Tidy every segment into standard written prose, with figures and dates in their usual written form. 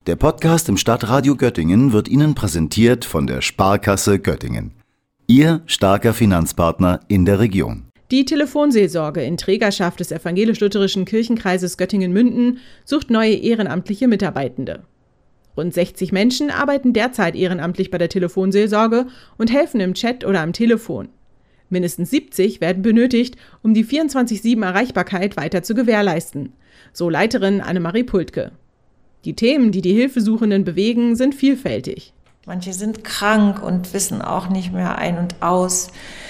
Der Podcast im Stadtradio Göttingen wird Ihnen präsentiert von der Sparkasse Göttingen. Ihr starker Finanzpartner in der Region. Die Telefonseelsorge in Trägerschaft des Evangelisch-Lutherischen Kirchenkreises Göttingen-Münden sucht neue ehrenamtliche Mitarbeitende. Rund 60 Menschen arbeiten derzeit ehrenamtlich bei der Telefonseelsorge und helfen im Chat oder am Telefon. Mindestens 70 werden benötigt, um die 24/7 Erreichbarkeit weiter zu gewährleisten, so Leiterin Annemarie Pultke. Die Themen, die die Hilfesuchenden bewegen, sind vielfältig. Manche sind krank und wissen auch nicht mehr ein und aus.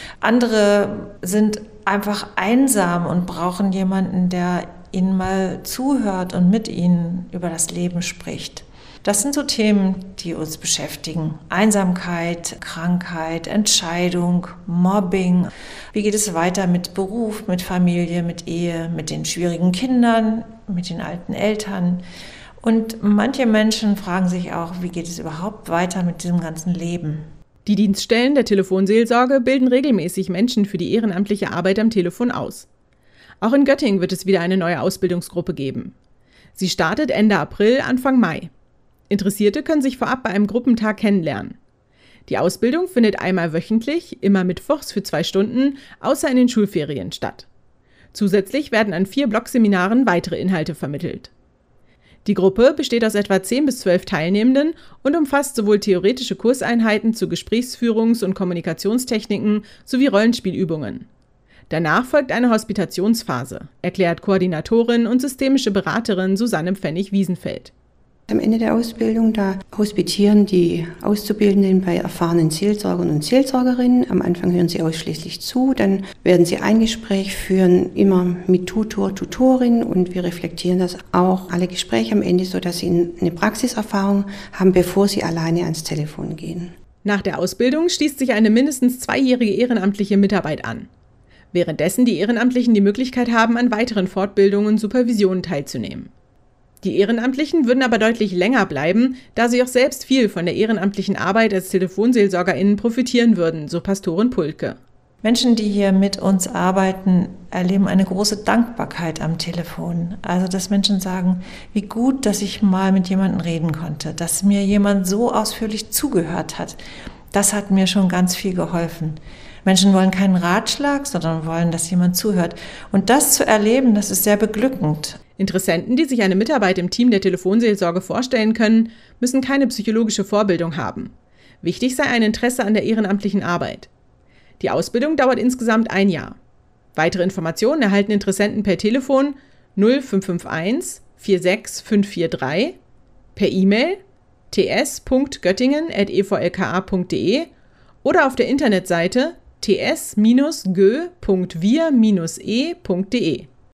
Andere sind einfach einsam und brauchen jemanden, der ihnen mal zuhört und mit ihnen über das Leben spricht. Das sind so Themen, die uns beschäftigen. Einsamkeit, Krankheit, Entscheidung, Mobbing. Wie geht es weiter mit Beruf, mit Familie, mit Ehe, mit den schwierigen Kindern, mit den alten Eltern? Und manche Menschen fragen sich auch, wie geht es überhaupt weiter mit diesem ganzen Leben? Die Dienststellen der Telefonseelsorge bilden regelmäßig Menschen für die ehrenamtliche Arbeit am Telefon aus. Auch in Göttingen wird es wieder eine neue Ausbildungsgruppe geben. Sie startet Ende April, Anfang Mai. Interessierte können sich vorab bei einem Gruppentag kennenlernen. Die Ausbildung findet einmal wöchentlich, immer mittwochs für 2 Stunden, außer in den Schulferien statt. Zusätzlich werden an 4 Blockseminaren weitere Inhalte vermittelt. Die Gruppe besteht aus etwa 10 bis 12 Teilnehmenden und umfasst sowohl theoretische Kurseinheiten zu Gesprächsführungs- und Kommunikationstechniken sowie Rollenspielübungen. Danach folgt eine Hospitationsphase, erklärt Koordinatorin und systemische Beraterin Susanne Pfennig-Wiesenfeld. Am Ende der Ausbildung, da hospitieren die Auszubildenden bei erfahrenen Seelsorgern und Seelsorgerinnen. Am Anfang hören sie ausschließlich zu, dann werden sie ein Gespräch führen, immer mit Tutor, Tutorin, und wir reflektieren das auch, alle Gespräche am Ende, sodass sie eine Praxiserfahrung haben, bevor sie alleine ans Telefon gehen. Nach der Ausbildung schließt sich eine mindestens 2-jährige ehrenamtliche Mitarbeit an. Währenddessen die Ehrenamtlichen die Möglichkeit haben, an weiteren Fortbildungen und Supervisionen teilzunehmen. Die Ehrenamtlichen würden aber deutlich länger bleiben, da sie auch selbst viel von der ehrenamtlichen Arbeit als TelefonseelsorgerInnen profitieren würden, so Pastorin Pultke. Menschen, die hier mit uns arbeiten, erleben eine große Dankbarkeit am Telefon. Also, dass Menschen sagen, wie gut, dass ich mal mit jemandem reden konnte, dass mir jemand so ausführlich zugehört hat. Das hat mir schon ganz viel geholfen. Menschen wollen keinen Ratschlag, sondern wollen, dass jemand zuhört. Und das zu erleben, das ist sehr beglückend. Interessenten, die sich eine Mitarbeit im Team der Telefonseelsorge vorstellen können, müssen keine psychologische Vorbildung haben. Wichtig sei ein Interesse an der ehrenamtlichen Arbeit. Die Ausbildung dauert insgesamt 1 Jahr. Weitere Informationen erhalten Interessenten per Telefon 0551 46 543, per E-Mail ts.göttingen@evlka.de oder auf der Internetseite ts-gö.wir-e.de.